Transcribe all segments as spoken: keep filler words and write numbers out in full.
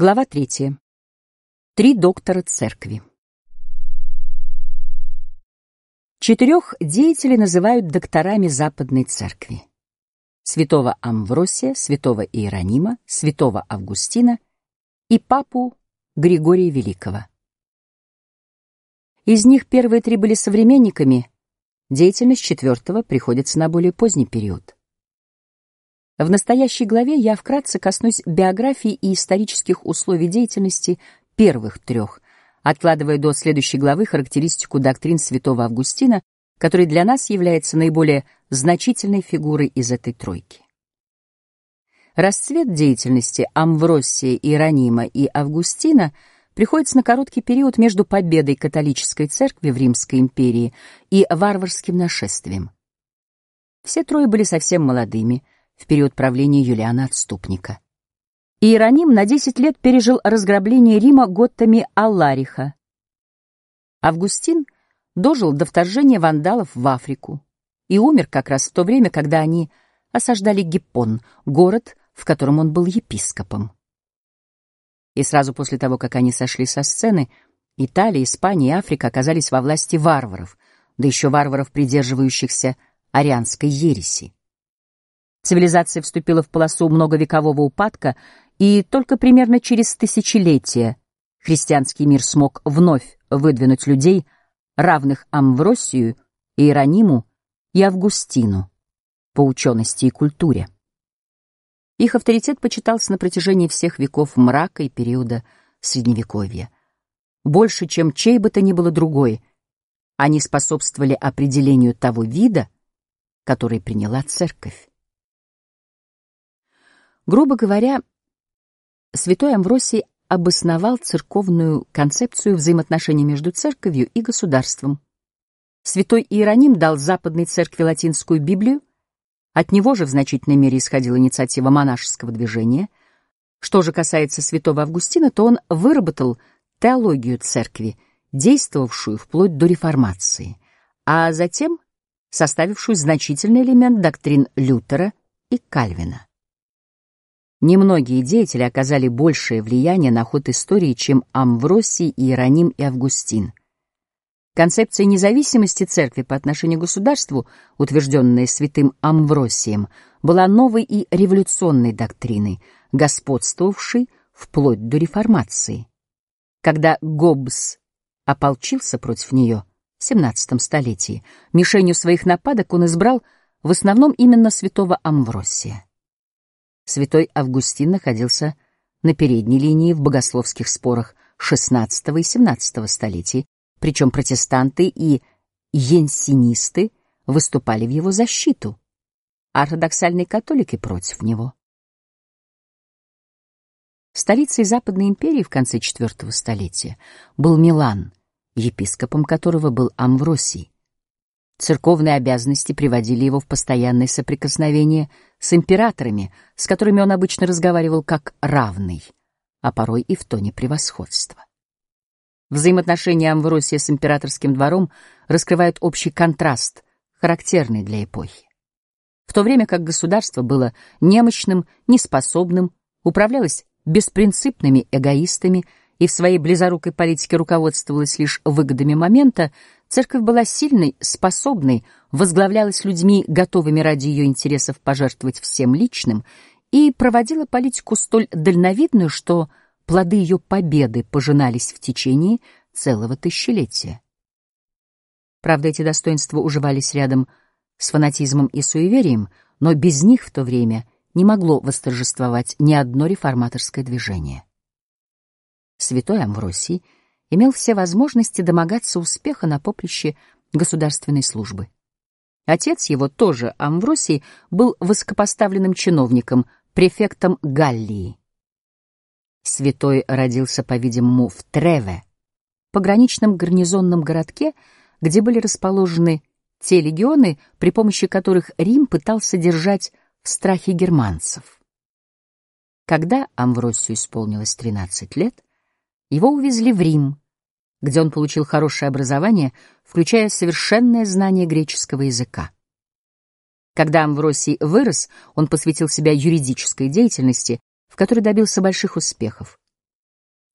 Глава третья. Три доктора церкви. Четырех деятелей называют докторами Западной церкви: святого Амвросия, святого Иеронима, святого Августина и папу Григория Великого. Из них первые три были современниками, деятельность четвертого приходится на более поздний период. В настоящей главе я вкратце коснусь биографии и исторических условий деятельности первых трех, откладывая до следующей главы характеристику доктрин святого Августина, который для нас является наиболее значительной фигурой из этой тройки. Расцвет деятельности Амвросия, Иеронима и Августина приходится на короткий период между победой католической церкви в Римской империи и варварским нашествием. Все трое были совсем молодыми в период правления Юлиана Отступника. Иероним на десять лет пережил разграбление Рима готами Аллариха. Августин дожил до вторжения вандалов в Африку и умер как раз в то время, когда они осаждали Гиппон, город, в котором он был епископом. И сразу после того, как они сошли со сцены, Италия, Испания и Африка оказались во власти варваров, да еще варваров, придерживающихся арианской ереси. Цивилизация вступила в полосу многовекового упадка, и только примерно через тысячелетия христианский мир смог вновь выдвинуть людей, равных Амвросию, Иерониму и Августину по учености и культуре. Их авторитет почитался на протяжении всех веков мрака и периода Средневековья. Больше, чем чей бы то ни было другой, они способствовали определению того вида, который приняла церковь. Грубо говоря, святой Амвросий обосновал церковную концепцию взаимоотношений между церковью и государством. Святой Иероним дал Западной церкви латинскую Библию, от него же в значительной мере исходила инициатива монашеского движения. Что же касается святого Августина, то он выработал теологию церкви, действовавшую вплоть до реформации, а затем составившую значительный элемент доктрин Лютера и Кальвина. Немногие деятели оказали большее влияние на ход истории, чем Амвросий, Иероним и Августин. Концепция независимости церкви по отношению к государству, утвержденная святым Амвросием, была новой и революционной доктриной, господствовавшей вплоть до реформации. Когда Гоббс ополчился против нее в семнадцатом столетии, мишенью своих нападок он избрал в основном именно святого Амвросия. Святой Августин находился на передней линии в богословских спорах шестнадцатого и семнадцатого столетий, причем протестанты и йенсинисты выступали в его защиту, а ортодоксальные католики против него. Столицей Западной империи в конце четвертого столетия был Милан, епископом которого был Амвросий. Церковные обязанности приводили его в постоянное соприкосновение с императорами, с которыми он обычно разговаривал как равный, а порой и в тоне превосходства. Взаимоотношения Амвросия с императорским двором раскрывают общий контраст, характерный для эпохи. В то время как государство было немощным, неспособным, управлялось беспринципными эгоистами и в своей близорукой политике руководствовалась лишь выгодами момента, церковь была сильной, способной, возглавлялась людьми, готовыми ради ее интересов пожертвовать всем личным, и проводила политику столь дальновидную, что плоды ее победы пожинались в течение целого тысячелетия. Правда, эти достоинства уживались рядом с фанатизмом и суеверием, но без них в то время не могло восторжествовать ни одно реформаторское движение. Святой Амвросий имел все возможности домогаться успеха на поприще государственной службы. Отец его, тоже Амвросий, был высокопоставленным чиновником, префектом Галлии. Святой родился, по-видимому, в Треве, пограничном гарнизонном городке, где были расположены те легионы, при помощи которых Рим пытался держать в страхе германцев. Когда Амвросию исполнилось тринадцать лет, его увезли в Рим, где он получил хорошее образование, включая совершенное знание греческого языка. Когда Амвросий вырос, он посвятил себя юридической деятельности, в которой добился больших успехов.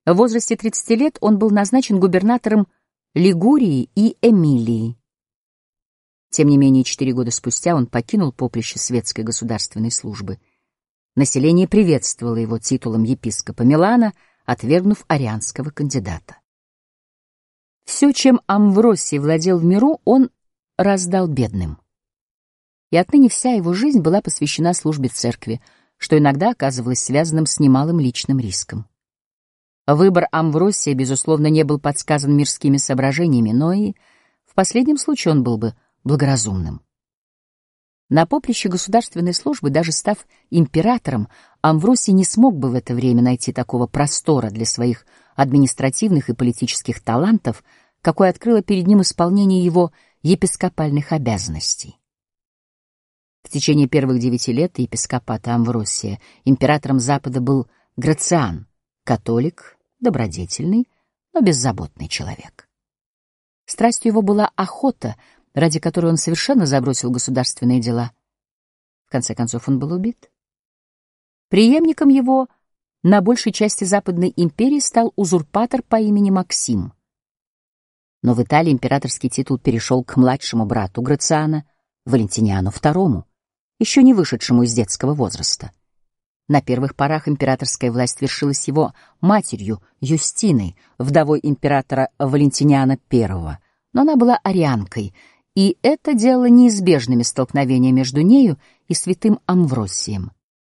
В возрасте тридцати лет он был назначен губернатором Лигурии и Эмилии. Тем не менее, четыре года спустя он покинул поприще светской государственной службы. Население приветствовало его титулом епископа Милана, отвергнув арианского кандидата. Все, чем Амвросий владел в миру, он раздал бедным. И отныне вся его жизнь была посвящена службе церкви, что иногда оказывалось связанным с немалым личным риском. Выбор Амвросия, безусловно, не был подсказан мирскими соображениями, но и в последнем случае он был бы благоразумным. На поприще государственной службы, даже став императором, Амвросий не смог бы в это время найти такого простора для своих административных и политических талантов, какой открыло перед ним исполнение его епископальных обязанностей. В течение первых девяти лет епископата Амвросия императором Запада был Грациан, католик, добродетельный, но беззаботный человек. Страстью его была охота, ради которой он совершенно забросил государственные дела. В конце концов, он был убит. Преемником его на большей части Западной империи стал узурпатор по имени Максим. Но в Италии императорский титул перешел к младшему брату Грациана, Валентиниану второму, еще не вышедшему из детского возраста. На первых порах императорская власть вершилась его матерью Юстиной, вдовой императора Валентиниана первого, но она была арианкой, и это делало неизбежными столкновения между нею и святым Амвросием.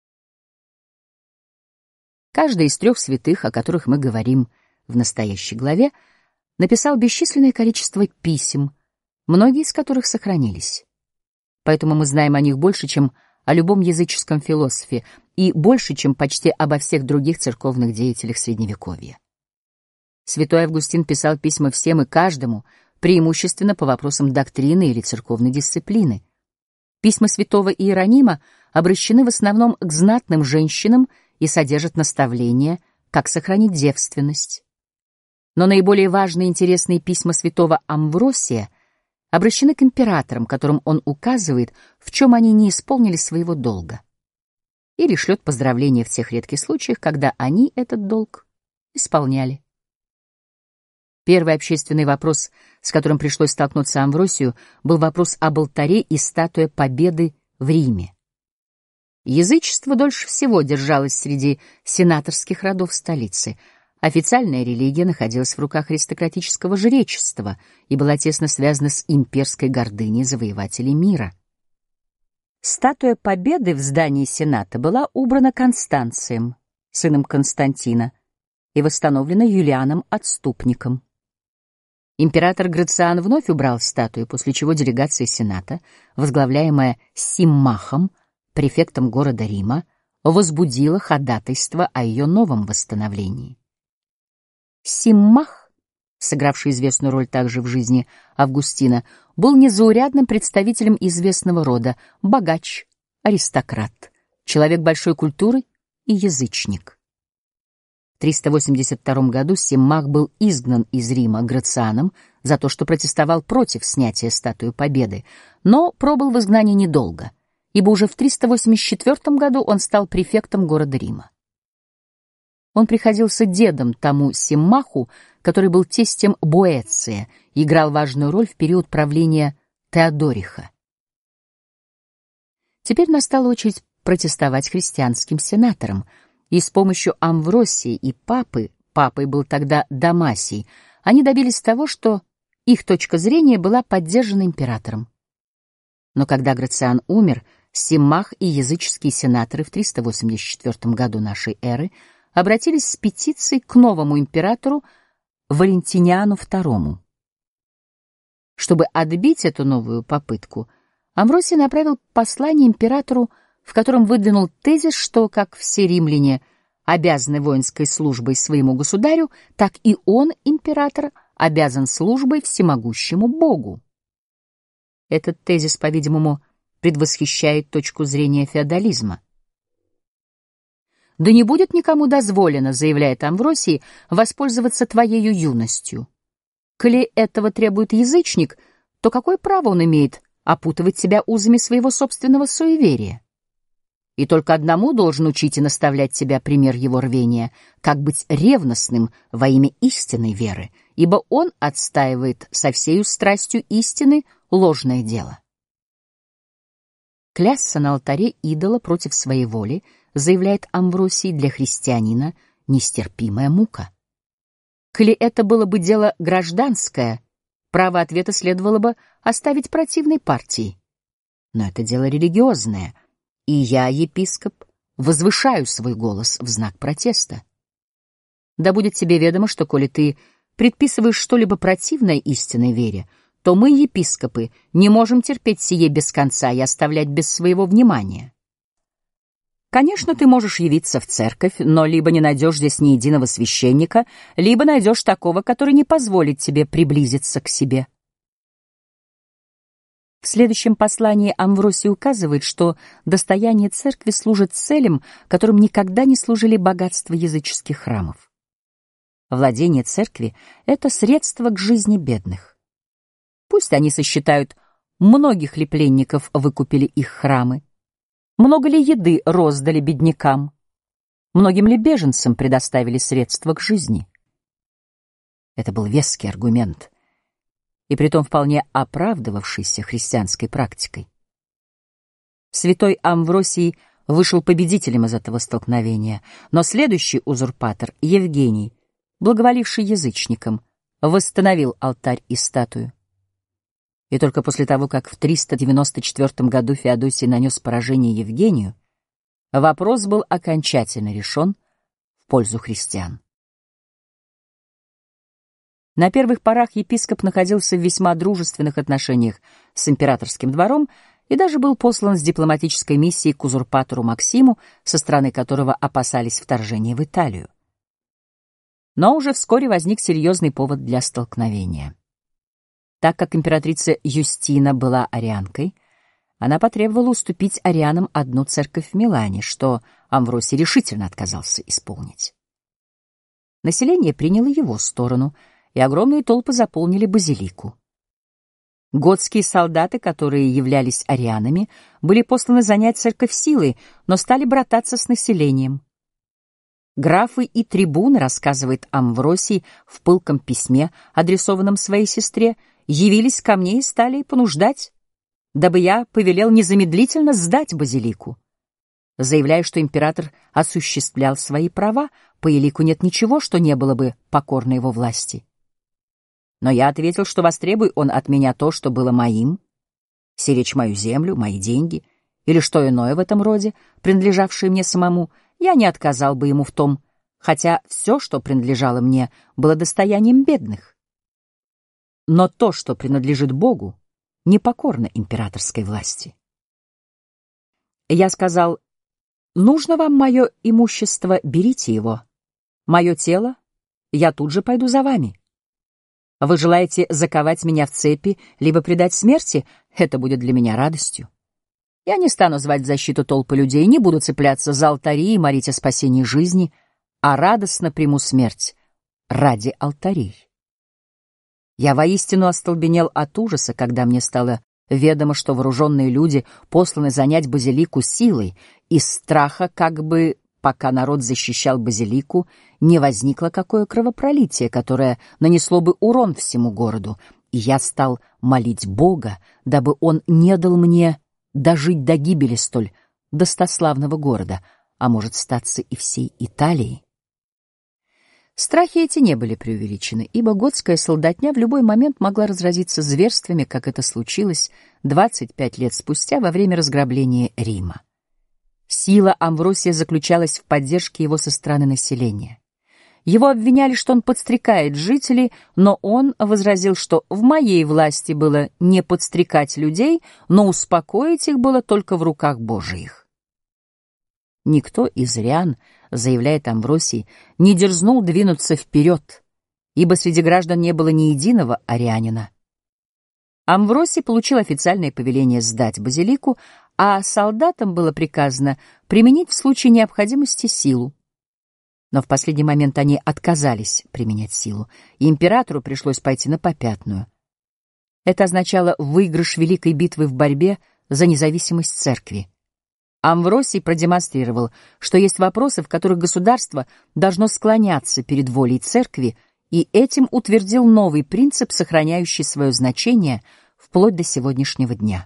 Каждый из трех святых, о которых мы говорим в настоящей главе, написал бесчисленное количество писем, многие из которых сохранились. Поэтому мы знаем о них больше, чем о любом языческом философе, и больше, чем почти обо всех других церковных деятелях Средневековья. Святой Августин писал письма всем и каждому, преимущественно по вопросам доктрины или церковной дисциплины. Письма святого Иеронима обращены в основном к знатным женщинам и содержат наставления, как сохранить девственность. Но наиболее важные и интересные письма святого Амвросия обращены к императорам, которым он указывает, в чем они не исполнили своего долга, или шлет поздравления в тех редких случаях, когда они этот долг исполняли. Первый общественный вопрос, с которым пришлось столкнуться Амвросию, был вопрос об алтаре и статуе Победы в Риме. Язычество дольше всего держалось среди сенаторских родов столицы. Официальная религия находилась в руках аристократического жречества и была тесно связана с имперской гордыней завоевателей мира. Статуя Победы в здании Сената была убрана Констанцием, сыном Константина, и восстановлена Юлианом Отступником. Император Грациан вновь убрал статую, после чего делегация Сената, возглавляемая Симмахом, префектом города Рима, возбудила ходатайство о ее новом восстановлении. Симмах, сыгравший известную роль также в жизни Августина, был незаурядным представителем известного рода, богач, аристократ, человек большой культуры и язычник. В триста восемьдесят втором году Симмах был изгнан из Рима Грацианом за то, что протестовал против снятия статуи Победы, но пробыл в изгнании недолго, ибо уже в триста восемьдесят четвёртом году он стал префектом города Рима. Он приходился дедом тому Симмаху, который был тестем Боэция и играл важную роль в период правления Теодориха. Теперь настала очередь протестовать христианским сенаторам, и с помощью Амвросия и папы, папой был тогда Дамасий, они добились того, что их точка зрения была поддержана императором. Но когда Грациан умер, Симмах и языческие сенаторы в триста восемьдесят четвёртом году нашей эры обратились с петицией к новому императору Валентиниану второму. Чтобы отбить эту новую попытку, Амвросий направил послание императору, в котором выдвинул тезис, что, как все римляне обязаны воинской службой своему государю, так и он, император, обязан службой всемогущему Богу. Этот тезис, по-видимому, предвосхищает точку зрения феодализма. «Да не будет никому дозволено, — заявляет Амвросий, — воспользоваться твоею юностью. Коли этого требует язычник, то какое право он имеет опутывать себя узами своего собственного суеверия? И только одному должен учить и наставлять тебя пример его рвения, как быть ревностным во имя истинной веры, ибо он отстаивает со всею страстью истины ложное дело. Клясться на алтаре идола против своей воли, заявляет Амвросий, для христианина нестерпимая мука. Коли это было бы дело гражданское, право ответа следовало бы оставить противной партии. Но это дело религиозное, и я, епископ, возвышаю свой голос в знак протеста. Да будет тебе ведомо, что коли ты предписываешь что-либо противное истинной вере, то мы, епископы, не можем терпеть сие без конца и оставлять без своего внимания. Конечно, ты можешь явиться в церковь, но либо не найдешь здесь ни единого священника, либо найдешь такого, который не позволит тебе приблизиться к себе. В следующем послании Амвросий указывает, что достояние церкви служит целям, которым никогда не служили богатства языческих храмов. Владение церкви — это средство к жизни бедных. Пусть они сосчитают, многих ли пленников выкупили их храмы, много ли еды роздали беднякам, многим ли беженцам предоставили средства к жизни. Это был веский аргумент, и притом вполне оправдывавшийся христианской практикой. Святой Амвросий вышел победителем из этого столкновения, но следующий узурпатор, Евгений, благоволивший язычникам, восстановил алтарь и статую. И только после того, как в триста девяносто четвёртом году Феодосий нанес поражение Евгению, вопрос был окончательно решен в пользу христиан. На первых порах епископ находился в весьма дружественных отношениях с императорским двором и даже был послан с дипломатической миссией к узурпатору Максиму, со стороны которого опасались вторжения в Италию. Но уже вскоре возник серьезный повод для столкновения. Так как императрица Юстина была арианкой, она потребовала уступить арианам одну церковь в Милане, что Амвросий решительно отказался исполнить. Население приняло его сторону, и огромные толпы заполнили базилику. Готские солдаты, которые являлись арианами, были посланы занять церковь силой, но стали брататься с населением. Графы и трибуны, рассказывает Амвросий в пылком письме, адресованном своей сестре, явились ко мне и стали понуждать, дабы я повелел незамедлительно сдать базилику. Заявляя, что император осуществлял свои права, по елику нет ничего, что не было бы покорно его власти. Но я ответил, что востребуй он от меня то, что было моим, сиречь мою землю, мои деньги, или что иное в этом роде, принадлежавшее мне самому, я не отказал бы ему в том, хотя все, что принадлежало мне, было достоянием бедных. Но то, что принадлежит Богу, непокорно императорской власти. Я сказал: нужно вам мое имущество, берите его. Мое тело, я тут же пойду за вами. Вы желаете заковать меня в цепи, либо предать смерти, это будет для меня радостью. Я не стану звать в защиту толпы людей, не буду цепляться за алтари и молить о спасении жизни, а радостно приму смерть ради алтарей. Я воистину остолбенел от ужаса, когда мне стало ведомо, что вооруженные люди посланы занять базилику силой, из страха, как бы, пока народ защищал базилику, не возникло какое кровопролитие, которое нанесло бы урон всему городу, и я стал молить Бога, дабы он не дал мне дожить до гибели столь достославного города, а может статься и всей Италии. Страхи эти не были преувеличены, ибо готская солдатня в любой момент могла разразиться зверствами, как это случилось двадцать пять лет спустя во время разграбления Рима. Сила Амвросия заключалась в поддержке его со стороны населения. Его обвиняли, что он подстрекает жителей, но он возразил, что в моей власти было не подстрекать людей, но успокоить их было только в руках Божиих. Никто из ариан, заявляет Амвросий, не дерзнул двинуться вперед, ибо среди граждан не было ни единого арианина. Амвросий получил официальное повеление сдать базилику, а солдатам было приказано применить в случае необходимости силу. Но в последний момент они отказались применять силу, и императору пришлось пойти на попятную. Это означало выигрыш великой битвы в борьбе за независимость церкви. Амвросий продемонстрировал, что есть вопросы, в которых государство должно склоняться перед волей церкви, и этим утвердил новый принцип, сохраняющий свое значение вплоть до сегодняшнего дня.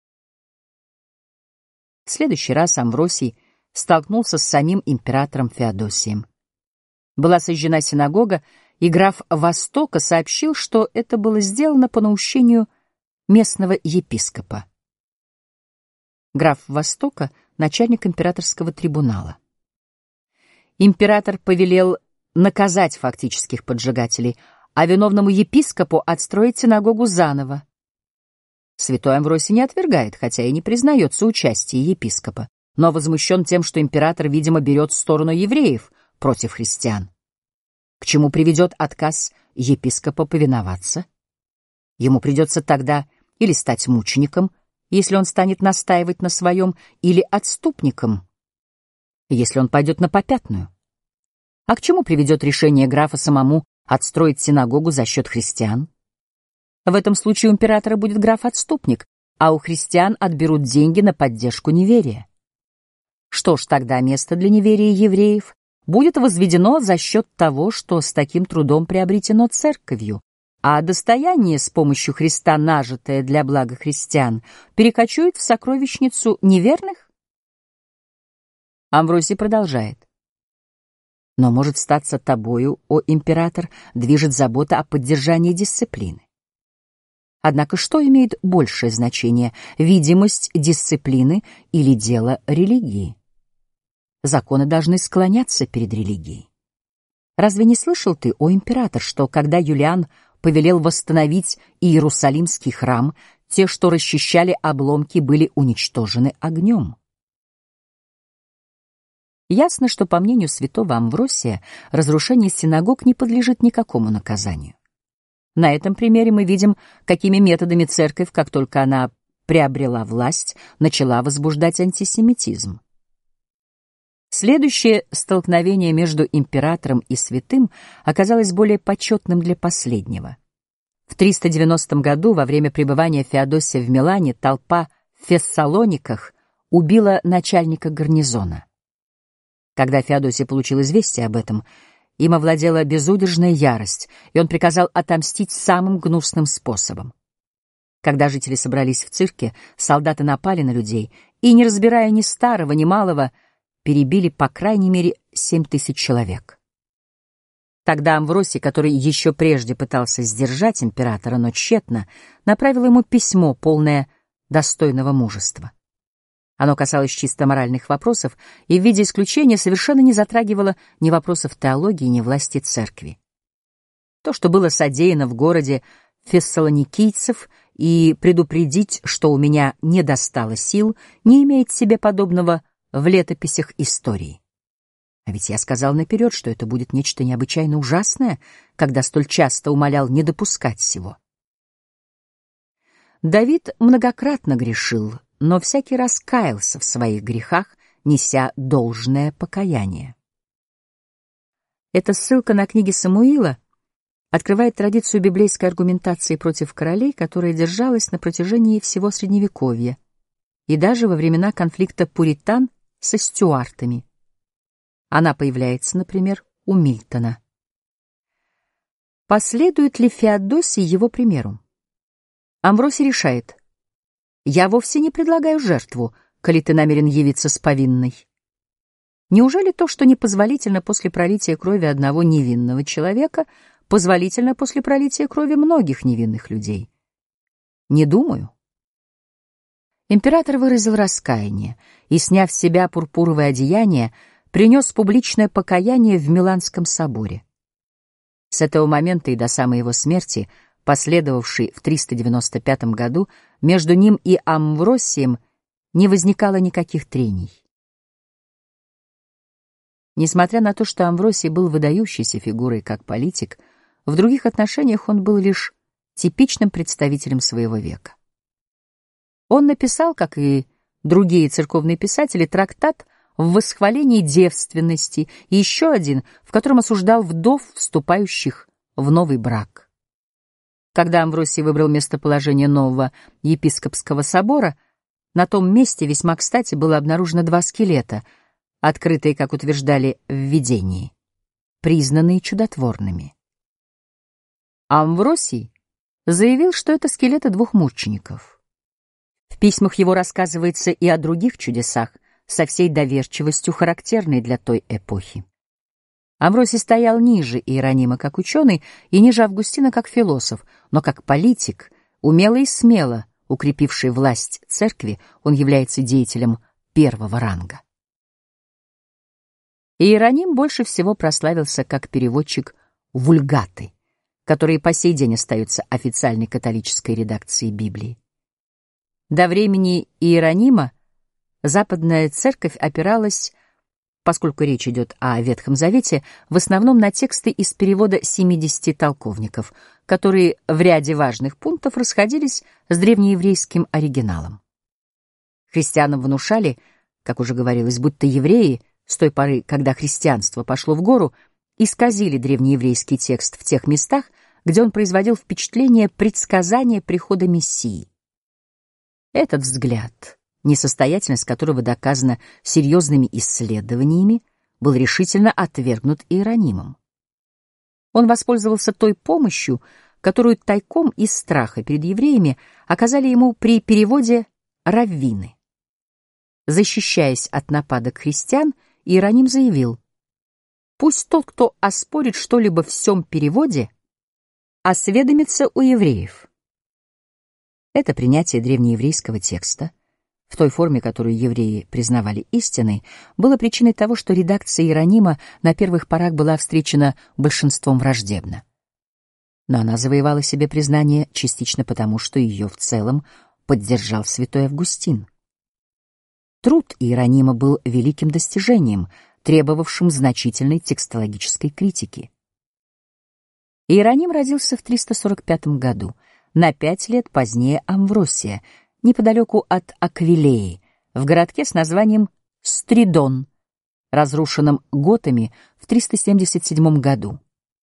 В следующий раз Амвросий столкнулся с самим императором Феодосием. Была сожжена синагога, и граф Востока сообщил, что это было сделано по наущению местного епископа. Граф Востока — начальник императорского трибунала. Император повелел наказать фактических поджигателей, а виновному епископу отстроить синагогу заново. Святой Амвросий не отвергает, хотя и не признает соучастие епископа, но возмущен тем, что император, видимо, берет сторону евреев против христиан. К чему приведет отказ епископа повиноваться? Ему придется тогда или стать мучеником, если он станет настаивать на своем, или отступником, если он пойдет на попятную. А к чему приведет решение графа самому отстроить синагогу за счет христиан? В этом случае у императора будет граф-отступник, а у христиан отберут деньги на поддержку неверия. Что ж, тогда место для неверия евреев будет возведено за счет того, что с таким трудом приобретено церковью, а достояние, с помощью Христа нажитое для блага христиан, перекочует в сокровищницу неверных? Амвросий продолжает. Но может статься тобою, о император, движет забота о поддержании дисциплины. Однако что имеет большее значение — видимость дисциплины или дело религии? Законы должны склоняться перед религией. Разве не слышал ты, о император, что когда Юлиан повелел восстановить Иерусалимский храм, те, что расчищали обломки, были уничтожены огнем? Ясно, что, по мнению святого Амвросия, разрушение синагог не подлежит никакому наказанию. На этом примере мы видим, какими методами церковь, как только она приобрела власть, начала возбуждать антисемитизм. Следующее столкновение между императором и святым оказалось более почетным для последнего. В триста девяностом году, во время пребывания Феодосия в Милане, толпа в Фессалониках убила начальника гарнизона. Когда Феодосий получил известие об этом, им овладела безудержная ярость, и он приказал отомстить самым гнусным способом. Когда жители собрались в цирке, солдаты напали на людей и, не разбирая ни старого, ни малого, перебили по крайней мере семь тысяч человек. Тогда Амвросий, который еще прежде пытался сдержать императора, но тщетно, направил ему письмо, полное достойного мужества. Оно касалось чисто моральных вопросов и в виде исключения совершенно не затрагивало ни вопросов теологии, ни власти церкви. То, что было содеяно в городе фессалоникийцев, и предупредить, что у меня не достало сил, не имеет себе подобного в летописях истории. А ведь я сказал наперед, что это будет нечто необычайно ужасное, когда столь часто умолял не допускать сего. Давид многократно грешил, но всякий раз каялся в своих грехах, неся должное покаяние. Эта ссылка на книги Самуила открывает традицию библейской аргументации против королей, которая держалась на протяжении всего Средневековья и даже во времена конфликта пуритан со стюартами. Она появляется, например, у Мильтона. Последует ли Феодосий его примеру? Амвросий решает: «Я вовсе не предлагаю жертву, коли ты намерен явиться с повинной». Неужели то, что непозволительно после пролития крови одного невинного человека, позволительно после пролития крови многих невинных людей? Не думаю. Император выразил раскаяние и, сняв с себя пурпуровое одеяние, принес публичное покаяние в Миланском соборе. С этого момента и до самой его смерти, последовавшей в триста девяносто пятом году, между ним и Амвросием не возникало никаких трений. Несмотря на то, что Амвросий был выдающейся фигурой как политик, в других отношениях он был лишь типичным представителем своего века. Он написал, как и другие церковные писатели, трактат в восхвалении девственности и еще один, в котором осуждал вдов, вступающих в новый брак. Когда Амвросий выбрал местоположение нового епископского собора, На том месте весьма кстати было обнаружено два скелета, открытые, как утверждали в видении, признанные чудотворными. Амвросий заявил, что это скелеты двух мучеников. В письмах его рассказывается и о других чудесах, со всей доверчивостью, характерной для той эпохи. Амвросий стоял ниже Иеронима как ученый и ниже Августина как философ, но как политик, умело и смело укрепивший власть церкви, он является деятелем первого ранга. Иероним больше всего прославился как переводчик Вульгаты, которые по сей день остаются официальной католической редакцией Библии. До времени Иеронима Западная Церковь опиралась, поскольку речь идет о Ветхом Завете, в основном на тексты из перевода семидесяти толковников, которые в ряде важных пунктов расходились с древнееврейским оригиналом. Христианам внушали, как уже говорилось, будто евреи с той поры, когда христианство пошло в гору, исказили древнееврейский текст в тех местах, где он производил впечатление предсказания прихода Мессии. Этот взгляд, несостоятельность которого доказана серьезными исследованиями, был решительно отвергнут Иеронимом. Он воспользовался той помощью, которую тайком из страха перед евреями оказали ему при переводе раввины. Защищаясь от нападок христиан, Иероним заявил: «Пусть тот, кто оспорит что-либо в сём переводе, осведомится у евреев». Это принятие древнееврейского текста в той форме, которую евреи признавали истинной, было причиной того, что редакция Иеронима на первых порах была встречена большинством враждебно. Но она завоевала себе признание частично потому, что ее в целом поддержал святой Августин. Труд Иеронима был великим достижением, требовавшим значительной текстологической критики. Иероним родился в триста сорок пятом году, на пять лет позднее Амвросия, неподалеку от Аквилеи, в городке с названием Стридон, разрушенном готами в триста семьдесят седьмом году.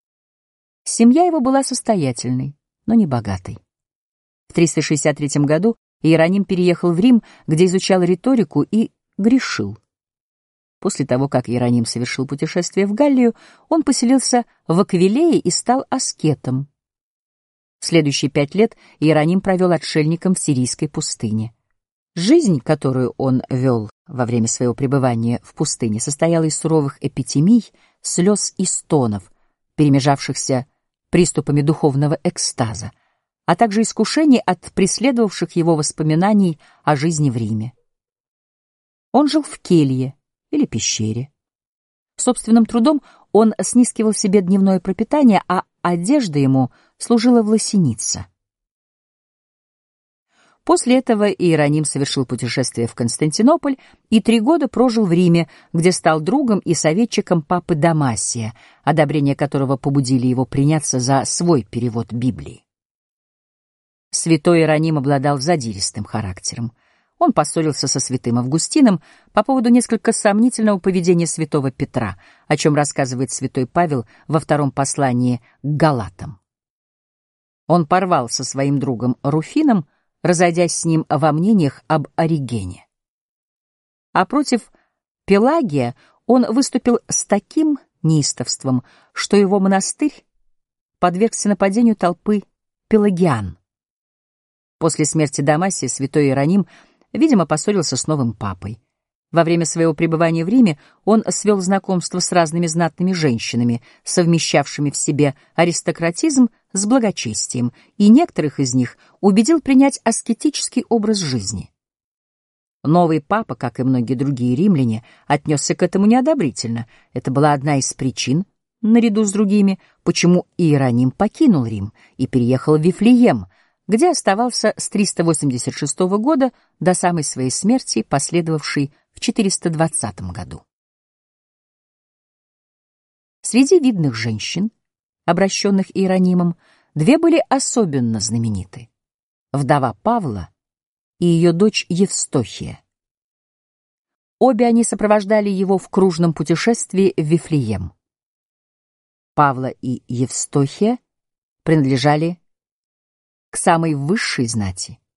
Семья его была состоятельной, но не богатой. В триста шестьдесят третьем году Иероним переехал в Рим, где изучал риторику и грешил. После того, как Иероним совершил путешествие в Галлию, он поселился в Аквилее и стал аскетом. Следующие пять лет Иероним провел отшельником в сирийской пустыне. Жизнь, которую он вел во время своего пребывания в пустыне, состояла из суровых эпитемий, слез и стонов, перемежавшихся приступами духовного экстаза, а также искушений от преследовавших его воспоминаний о жизни в Риме. Он жил в келье или пещере. Собственным трудом он снискивал себе дневное пропитание, а одежда ему служила власеница. После этого Иероним совершил путешествие в Константинополь и три года прожил в Риме, где стал другом и советчиком папы Дамасия, одобрение которого побудили его приняться за свой перевод Библии. Святой Иероним обладал задиристым характером. Он поссорился со святым Августином по поводу несколько сомнительного поведения святого Петра, о чем рассказывает святой Павел во втором послании к Галатам. Он порвал со своим другом Руфином, разойдясь с ним во мнениях об Оригене. А против Пелагия он выступил с таким неистовством, что его монастырь подвергся нападению толпы пелагиан. После смерти Дамасия святой Иероним, видимо, поссорился с новым папой. Во время своего пребывания в Риме он свел знакомство с разными знатными женщинами, совмещавшими в себе аристократизм с благочестием, и некоторых из них убедил принять аскетический образ жизни. Новый папа, как и многие другие римляне, отнесся к этому неодобрительно. Это была одна из причин, наряду с другими, почему Иероним покинул Рим и переехал в Вифлеем, где оставался с триста восемьдесят шестого года до самой своей смерти, последовавшей в четыреста двадцатом году. Среди видных женщин, обращенных Иеронимом, две были особенно знамениты: вдова Павла и ее дочь Евстохия. Обе они сопровождали его в кружном путешествии в Вифлеем. Павла и Евстохия принадлежали к самой высшей знати.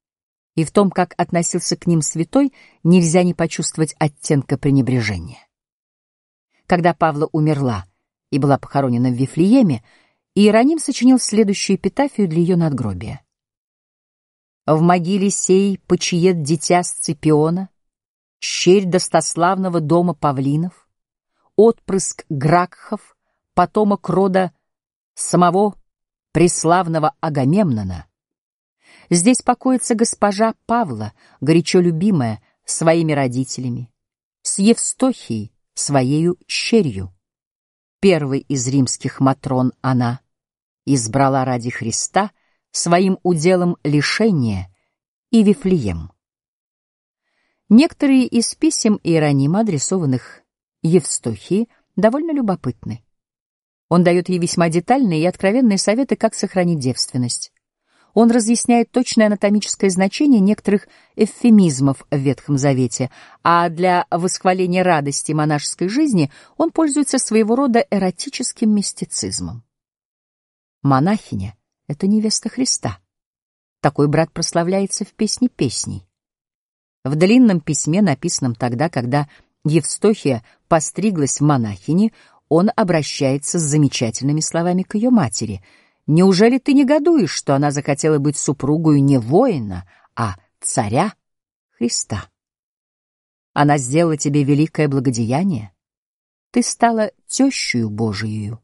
и в том, как относился к ним святой, нельзя не почувствовать оттенка пренебрежения. Когда Павла умерла и была похоронена в Вифлееме, Иероним сочинил следующую эпитафию для ее надгробия. «В могиле сей почиет дитя Сципиона, черь достославного дома павлинов, отпрыск Гракхов, потомок рода самого преславного Агамемнона. Здесь покоится госпожа Павла, горячо любимая своими родителями, с Евстохией, своею черью. Первой из римских матрон она избрала ради Христа своим уделом лишение и Вифлеем». Некоторые из писем Иеронима, адресованных Евстохии, довольно любопытны. Он дает ей весьма детальные и откровенные советы, как сохранить девственность. Он разъясняет точное анатомическое значение некоторых эвфемизмов в Ветхом Завете, а для восхваления радости монашеской жизни он пользуется своего рода эротическим мистицизмом. Монахиня — это невеста Христа. Такой брат прославляется в «Песне песней». В длинном письме, написанном тогда, когда Евстохия постриглась в монахини, он обращается с замечательными словами к ее матери. «Неужели ты негодуешь, что она захотела быть супругою не воина, а царя Христа? Она сделала тебе великое благодеяние. Ты стала тещою Божиею».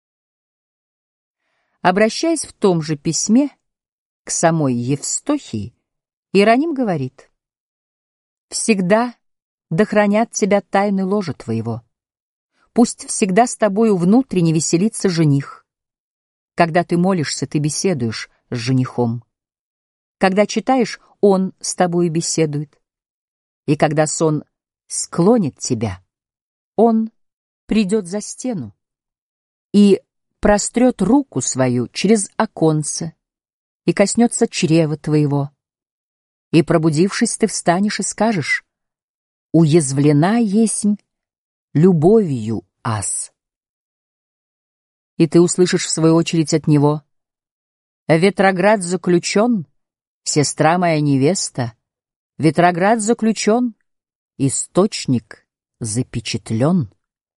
Обращаясь в том же письме к самой Евстохии, Иероним говорит: «Всегда да хранят тебя тайны ложа твоего. Пусть всегда с тобою внутренне веселится жених. Когда ты молишься, ты беседуешь с женихом. Когда читаешь, он с тобою беседует. И когда сон склонит тебя, он придет за стену и прострет руку свою через оконце и коснется чрева твоего. И, пробудившись, ты встанешь и скажешь: уязвлена есмь любовью аз. И ты услышишь в свою очередь от него: Ветроград заключен, сестра моя невеста, Ветроград заключен, источник запечатлен.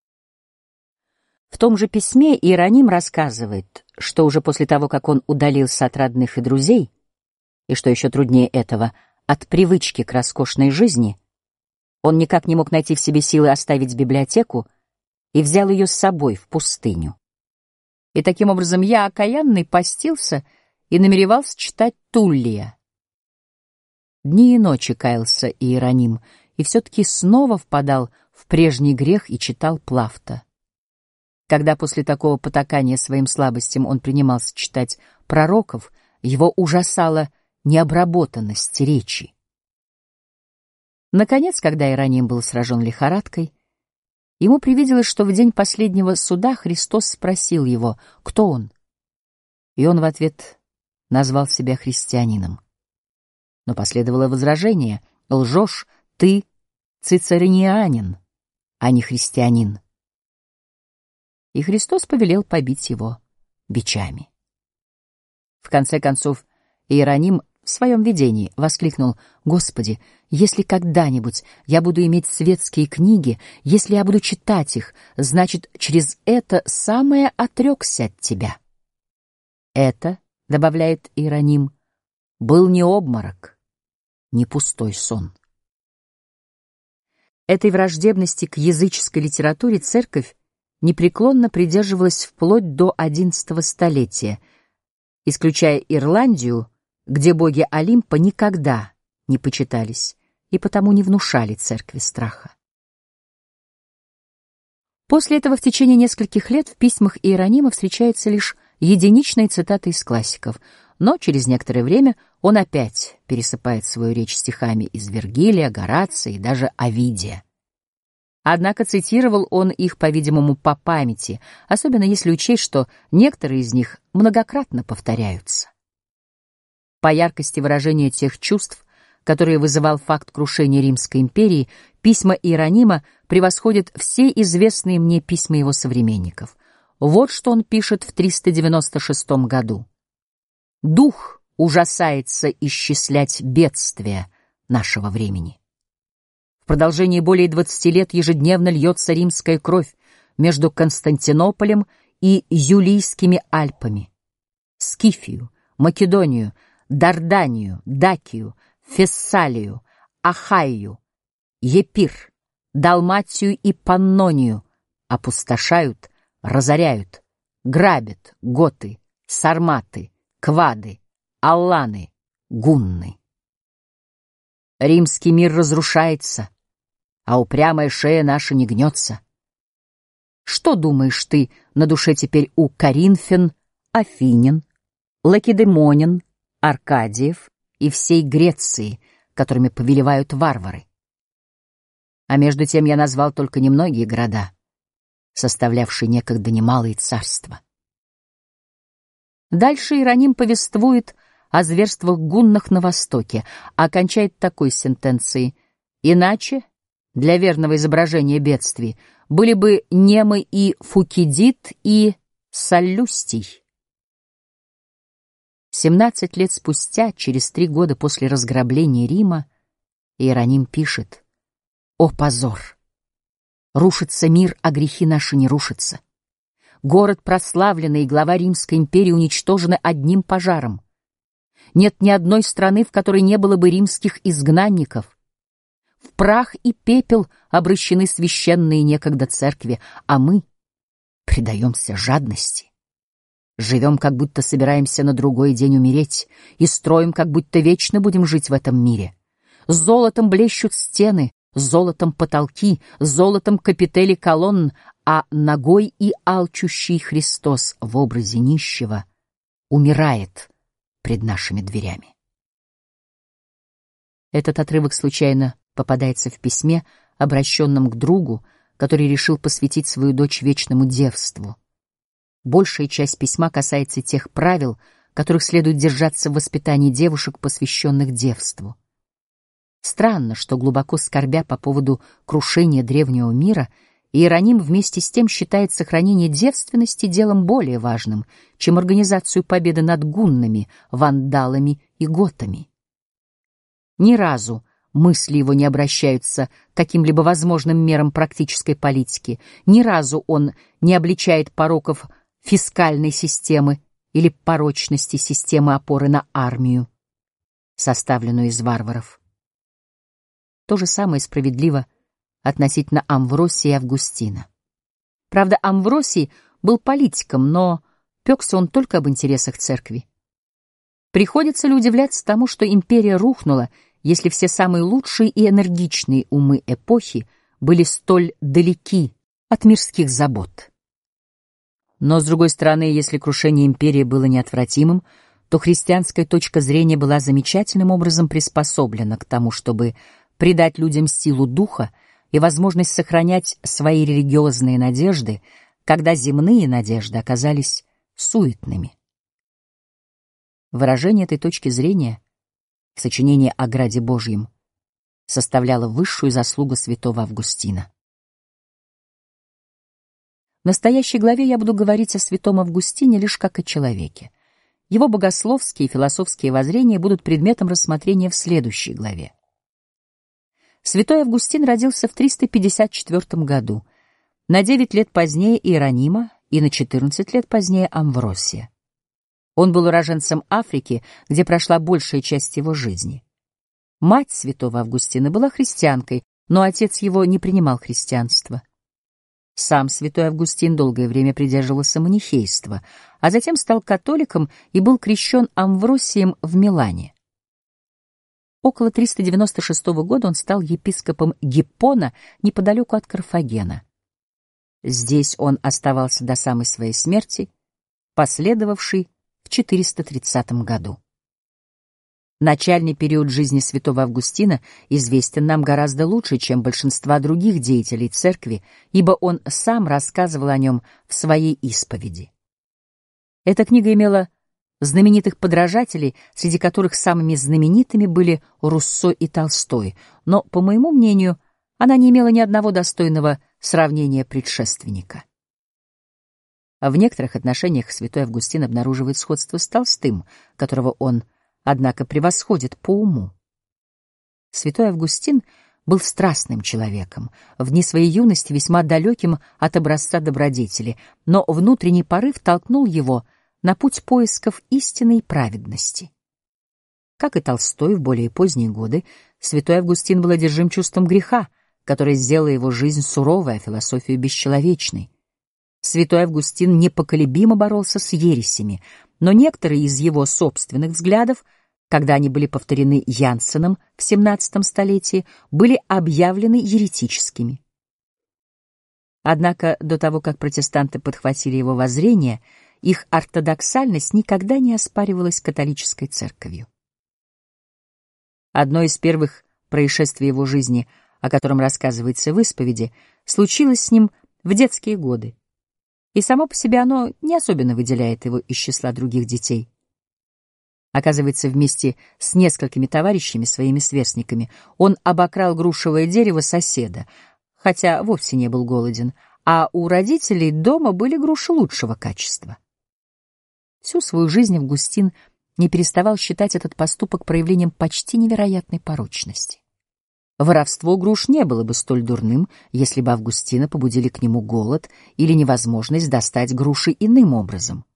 В том же письме Иероним рассказывает, что уже после того, как он удалился от родных и друзей, и, что еще труднее этого, от привычки к роскошной жизни, он никак не мог найти в себе силы оставить библиотеку и взял ее с собой в пустыню. И таким образом я, окаянный, постился и намеревался читать Туллия. Дни и ночи каялся Иероним, и все-таки снова впадал в прежний грех и читал Плафта. Когда после такого потакания своим слабостям он принимался читать пророков, его ужасала необработанность речи. Наконец, когда Иероним был сражен лихорадкой, ему привиделось, что в день последнего суда Христос спросил его, кто он, и он в ответ назвал себя христианином. Но последовало возражение: лжешь, ты цицеронианин, а не христианин. И Христос повелел побить его бичами. В конце концов, Иероним в своем видении воскликнул: «Господи, если когда-нибудь я буду иметь светские книги, если я буду читать их, значит, через это самое отрекся от Тебя». Это, добавляет Иероним, был не обморок, не пустой сон. Этой враждебности к языческой литературе церковь непреклонно придерживалась вплоть до одиннадцатого столетия, исключая Ирландию, где боги Олимпа никогда не почитались и потому не внушали церкви страха. После этого в течение нескольких лет в письмах Иеронима встречаются лишь единичные цитаты из классиков, но через некоторое время он опять пересыпает свою речь стихами из Вергилия, Горация и даже Овидия. Однако цитировал он их, по-видимому, по памяти, особенно если учесть, что некоторые из них многократно повторяются. По яркости выражения тех чувств, которые вызывал факт крушения Римской империи, письма Иеронима превосходят все известные мне письма его современников. Вот что он пишет в триста девяносто шестом году. «Дух ужасается исчислять бедствия нашего времени. В продолжении более двадцати лет ежедневно льется римская кровь между Константинополем и Юлийскими Альпами. Скифию, Македонию, Дарданию, Дакию, Фессалию, Ахайю, Епир, Далматию и Паннонию опустошают, разоряют, грабят готы, сарматы, квады, алланы, гунны. Римский мир разрушается, а упрямая шея наша не гнется. Что думаешь ты на душе теперь у коринфян, афинян, лакедемонян, аркадиев и всей Греции, которыми повелевают варвары? А между тем я назвал только немногие города, составлявшие некогда немалые царства. Дальше Иероним повествует о зверствах гуннах на востоке, а окончает такой сентенцией: иначе, для верного изображения бедствий, были бы Немы и Фукидид и Саллюстий. Семнадцать лет спустя, через три года после разграбления Рима, Иероним пишет: «О позор! Рушится мир, а грехи наши не рушатся. Город прославленный и глава Римской империи уничтожены одним пожаром. Нет ни одной страны, в которой не было бы римских изгнанников. В прах и пепел обращены священные некогда церкви, а мы предаемся жадности. Живем, как будто собираемся на другой день умереть, и строим, как будто вечно будем жить в этом мире. Золотом блещут стены, золотом потолки, золотом капители колонн, а нагой и алчущий Христос в образе нищего умирает пред нашими дверями». Этот отрывок случайно попадается в письме, обращенном к другу, который решил посвятить свою дочь вечному девству. Большая часть письма касается тех правил, которых следует держаться в воспитании девушек, посвященных девству. Странно, что, глубоко скорбя по поводу крушения древнего мира, Иероним вместе с тем считает сохранение девственности делом более важным, чем организацию победы над гуннами, вандалами и готами. Ни разу мысли его не обращаются к каким-либо возможным мерам практической политики, ни разу он не обличает пороков фискальной системы или порочности системы опоры на армию, составленную из варваров. То же самое справедливо относительно Амвросия и Августина. Правда, Амвросий был политиком, но пекся он только об интересах церкви. Приходится ли удивляться тому, что империя рухнула, если все самые лучшие и энергичные умы эпохи были столь далеки от мирских забот? Но, с другой стороны, если крушение империи было неотвратимым, то христианская точка зрения была замечательным образом приспособлена к тому, чтобы придать людям силу духа и возможность сохранять свои религиозные надежды, когда земные надежды оказались суетными. Выражение этой точки зрения в сочинении о Граде Божьем составляло высшую заслугу святого Августина. В настоящей главе я буду говорить о святом Августине лишь как о человеке. Его богословские и философские воззрения будут предметом рассмотрения в следующей главе. Святой Августин родился в триста пятьдесят четвёртом году, на девять лет позднее Иеронима и на четырнадцать лет позднее Амвросия. Он был уроженцем Африки, где прошла большая часть его жизни. Мать святого Августина была христианкой, но отец его не принимал христианство. Сам святой Августин долгое время придерживался манихейства, а затем стал католиком и был крещен Амвросием в Милане. Около триста девяносто шестого года он стал епископом Гиппона неподалеку от Карфагена. Здесь он оставался до самой своей смерти, последовавшей в четыреста тридцатом году. Начальный период жизни святого Августина известен нам гораздо лучше, чем большинства других деятелей церкви, ибо он сам рассказывал о нем в своей исповеди. Эта книга имела знаменитых подражателей, среди которых самыми знаменитыми были Руссо и Толстой, но, по моему мнению, она не имела ни одного достойного сравнения предшественника. В некоторых отношениях святой Августин обнаруживает сходство с Толстым, которого он однако превосходит по уму. Святой Августин был страстным человеком, в дни своей юности весьма далеким от образца добродетели, но внутренний порыв толкнул его на путь поисков истинной праведности. Как и Толстой в более поздние годы, святой Августин был одержим чувством греха, которое сделало его жизнь суровой, а философию бесчеловечной. Святой Августин непоколебимо боролся с ересями, но некоторые из его собственных взглядов, когда они были повторены Янсеном в семнадцатом столетии, были объявлены еретическими. Однако до того, как протестанты подхватили его воззрения, их ортодоксальность никогда не оспаривалась католической церковью. Одно из первых происшествий его жизни, о котором рассказывается в исповеди, случилось с ним в детские годы, и само по себе оно не особенно выделяет его из числа других детей. Оказывается, вместе с несколькими товарищами, своими сверстниками, он обокрал грушевое дерево соседа, хотя вовсе не был голоден, а у родителей дома были груши лучшего качества. Всю свою жизнь Августин не переставал считать этот поступок проявлением почти невероятной порочности. Воровство груш не было бы столь дурным, если бы Августина побудили к нему голод или невозможность достать груши иным образом.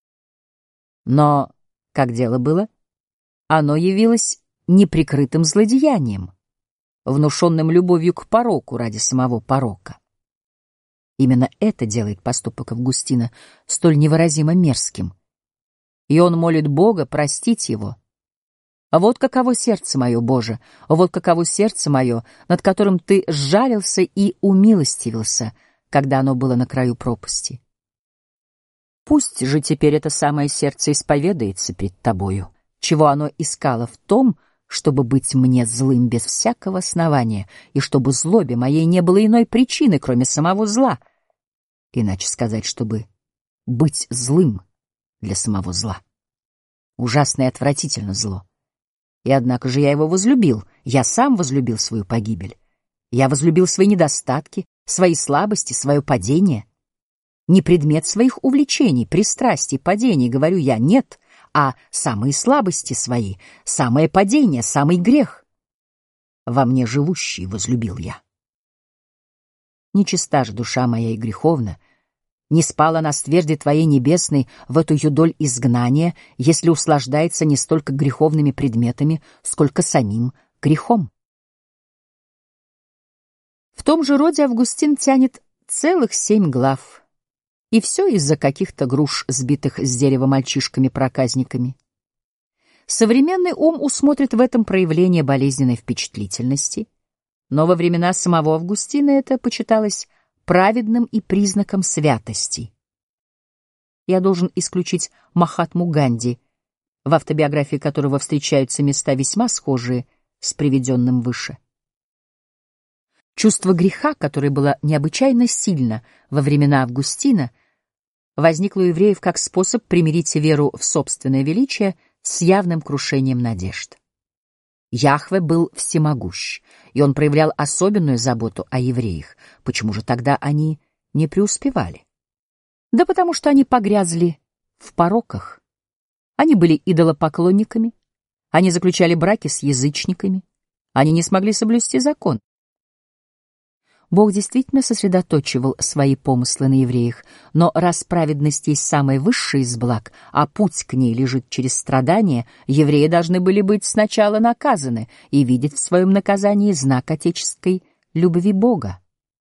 Но, как дело было, оно явилось неприкрытым злодеянием, внушенным любовью к пороку ради самого порока. Именно это делает поступок Августина столь невыразимо мерзким, и он молит Бога простить его. А вот каково сердце мое, Боже, вот каково сердце мое, над которым ты сжалился и умилостивился, когда оно было на краю пропасти. Пусть же теперь это самое сердце исповедается пред тобою, чего оно искало в том, чтобы быть мне злым без всякого основания, и чтобы злобе моей не было иной причины, кроме самого зла. Иначе сказать, чтобы быть злым для самого зла. Ужасно и отвратительно зло. И однако же я его возлюбил, я сам возлюбил свою погибель. Я возлюбил свои недостатки, свои слабости, свое падение. Не предмет своих увлечений, пристрастий, падений, говорю я, нет, а самые слабости свои, самое падение, самый грех. Во мне живущий возлюбил я. Нечиста же душа моя и греховна, не спала на тверди твоей небесной в эту юдоль изгнания, если услаждается не столько греховными предметами, сколько самим грехом. В том же роде Августин тянет целых семь глав, и все из-за каких-то груш, сбитых с дерева мальчишками-проказниками. Современный ум усмотрит в этом проявление болезненной впечатлительности, но во времена самого Августина это почиталось праведным и признаком святости. Я должен исключить Махатму Ганди, в автобиографии которого встречаются места весьма схожие с приведенным выше. Чувство греха, которое было необычайно сильно во времена Августина, возникло у евреев как способ примирить веру в собственное величие с явным крушением надежд. Яхве был всемогущ, и он проявлял особенную заботу о евреях. Почему же тогда они не преуспевали? Да потому что они погрязли в пороках. Они были идолопоклонниками, они заключали браки с язычниками, они не смогли соблюсти закон. Бог действительно сосредоточивал свои помыслы на евреях, но раз праведность есть самая высшая из благ, а путь к ней лежит через страдания, евреи должны были быть сначала наказаны и видеть в своем наказании знак отеческой любви Бога.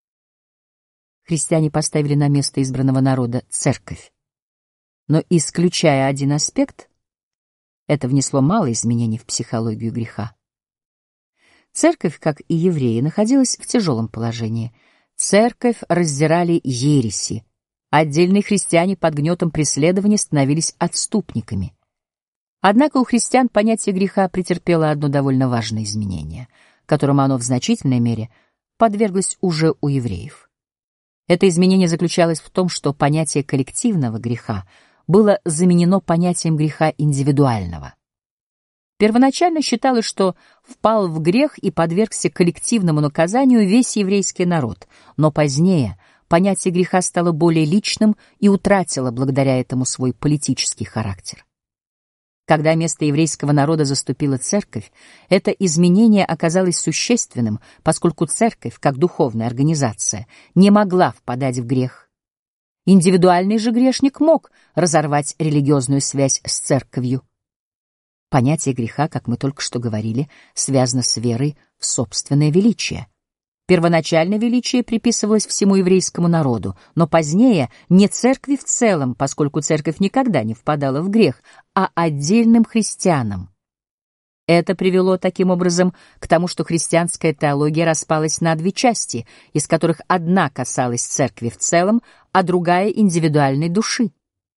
Христиане поставили на место избранного народа церковь. Но, исключая один аспект, это внесло мало изменений в психологию греха. Церковь, как и евреи, находилась в тяжелом положении. Церковь раздирали ереси. Отдельные христиане под гнетом преследования становились отступниками. Однако у христиан понятие греха претерпело одно довольно важное изменение, которому оно в значительной мере подверглось уже у евреев. Это изменение заключалось в том, что понятие коллективного греха было заменено понятием греха индивидуального. Первоначально считалось, что впал в грех и подвергся коллективному наказанию весь еврейский народ, но позднее понятие греха стало более личным и утратило благодаря этому свой политический характер. Когда место еврейского народа заступила церковь, это изменение оказалось существенным, поскольку церковь, как духовная организация, не могла впадать в грех. Индивидуальный же грешник мог разорвать религиозную связь с церковью. Понятие греха, как мы только что говорили, связано с верой в собственное величие. Первоначально величие приписывалось всему еврейскому народу, но позднее не церкви в целом, поскольку церковь никогда не впадала в грех, а отдельным христианам. Это привело таким образом к тому, что христианская теология распалась на две части, из которых одна касалась церкви в целом, а другая — индивидуальной души.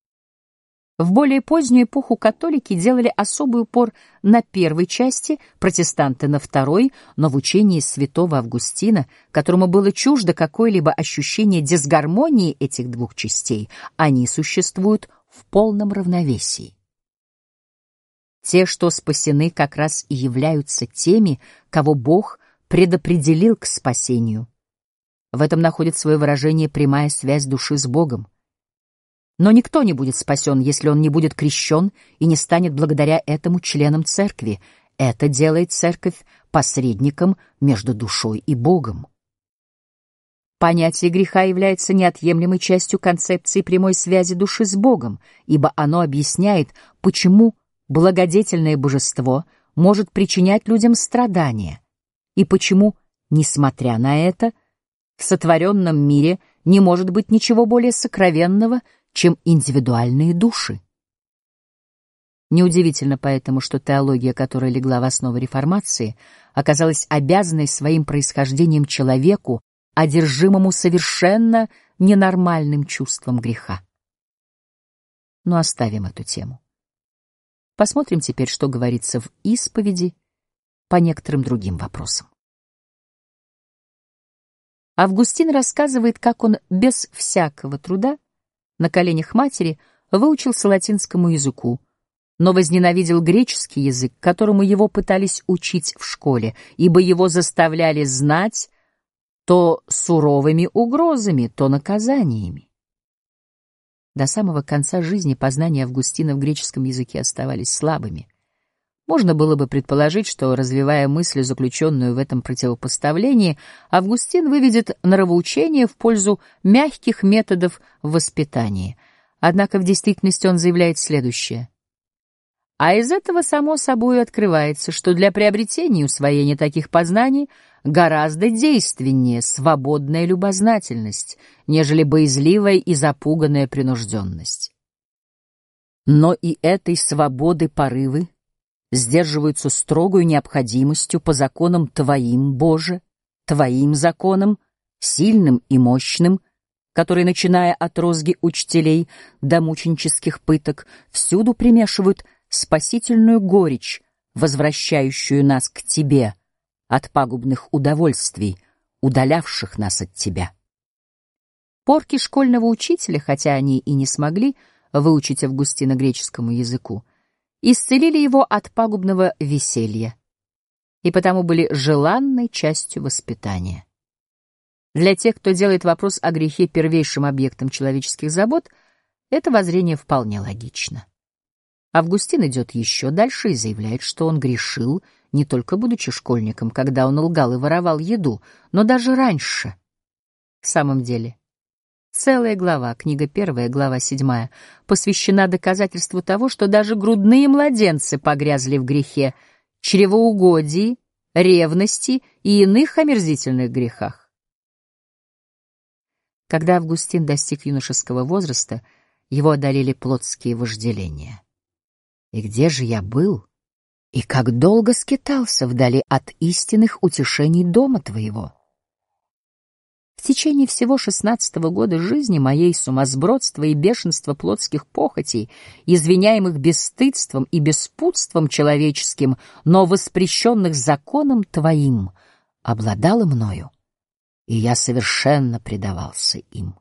В более позднюю эпоху католики делали особый упор на первой части, протестанты — на второй, но в учении святого Августина, которому было чуждо какое-либо ощущение дисгармонии этих двух частей, они существуют в полном равновесии. Те, что спасены, как раз и являются теми, кого Бог предопределил к спасению. В этом находит свое выражение прямая связь души с Богом. Но никто не будет спасен, если он не будет крещен и не станет благодаря этому членом церкви. Это делает церковь посредником между душой и Богом. Понятие греха является неотъемлемой частью концепции прямой связи души с Богом, ибо оно объясняет, почему благодетельное божество может причинять людям страдания, и почему, несмотря на это, в сотворенном мире не может быть ничего более сокровенного, чем индивидуальные души. Неудивительно поэтому, что теология, которая легла в основу реформации, оказалась обязанной своим происхождением человеку, одержимому совершенно ненормальным чувством греха. Но оставим эту тему. Посмотрим теперь, что говорится в исповеди по некоторым другим вопросам. Августин рассказывает, как он без всякого труда на коленях матери выучился латинскому языку, но возненавидел греческий язык, которому его пытались учить в школе, ибо его заставляли знать то суровыми угрозами, то наказаниями. До самого конца жизни познания Августина в греческом языке оставались слабыми. Можно было бы предположить, что, развивая мысль, заключенную в этом противопоставлении, Августин выведет нравоучение в пользу мягких методов воспитания. Однако в действительности он заявляет следующее. А из этого само собой открывается, что для приобретения и усвоения таких познаний гораздо действеннее свободная любознательность, нежели боязливая и запуганная принужденность. Но и этой свободы порывы сдерживаются строгою необходимостью по законам Твоим, Боже, Твоим законам, сильным и мощным, которые, начиная от розги учителей до мученических пыток, всюду примешивают спасительную горечь, возвращающую нас к Тебе от пагубных удовольствий, удалявших нас от Тебя. Порки школьного учителя, хотя они и не смогли выучить Августина греческому языку, исцелили его от пагубного веселья и потому были желанной частью воспитания. Для тех, кто делает вопрос о грехе первейшим объектом человеческих забот, это воззрение вполне логично. Августин идет еще дальше и заявляет, что он грешил не только будучи школьником, когда он лгал и воровал еду, но даже раньше. В самом деле, целая глава, книга первая, глава седьмая, посвящена доказательству того, что даже грудные младенцы погрязли в грехе, чревоугодии, ревности и иных омерзительных грехах. Когда Августин достиг юношеского возраста, его одолели плотские вожделения. И где же я был, и как долго скитался вдали от истинных утешений дома Твоего? В течение всего шестнадцатого года жизни моей сумасбродство и бешенство плотских похотей, извиняемых бесстыдством и беспутством человеческим, но воспрещенных законом Твоим, обладало мною, и я совершенно предавался им.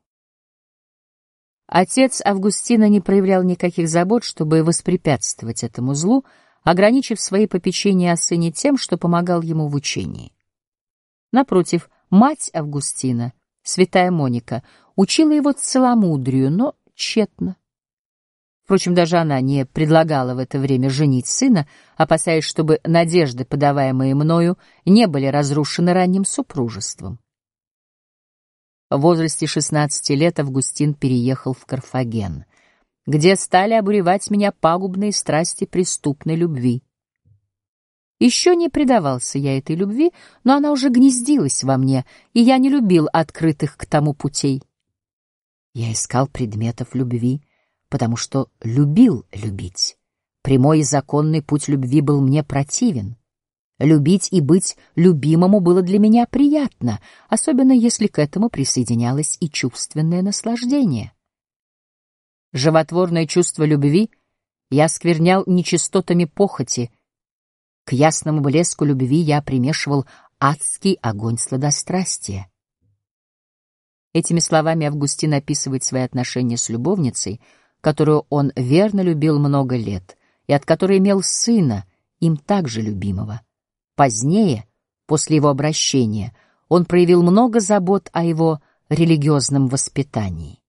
Отец Августина не проявлял никаких забот, чтобы воспрепятствовать этому злу, ограничив свои попечения о сыне тем, что помогал ему в учении. Напротив, мать Августина, святая Моника, учила его целомудрию, но тщетно. Впрочем, даже она не предлагала в это время женить сына, опасаясь, чтобы надежды, подаваемые мною, не были разрушены ранним супружеством. В возрасте шестнадцати лет Августин переехал в Карфаген, где стали обуревать меня пагубные страсти преступной любви. Еще не предавался я этой любви, но она уже гнездилась во мне, и я не любил открытых к тому путей. Я искал предметов любви, потому что любил любить. Прямой и законный путь любви был мне противен. Любить и быть любимому было для меня приятно, особенно если к этому присоединялось и чувственное наслаждение. Животворное чувство любви я сквернял нечистотами похоти. К ясному блеску любви я примешивал адский огонь сладострастия. Этими словами Августин описывает свои отношения с любовницей, которую он верно любил много лет, и от которой имел сына, им также любимого. Позднее, после его обращения, он проявил много забот о его религиозном воспитании.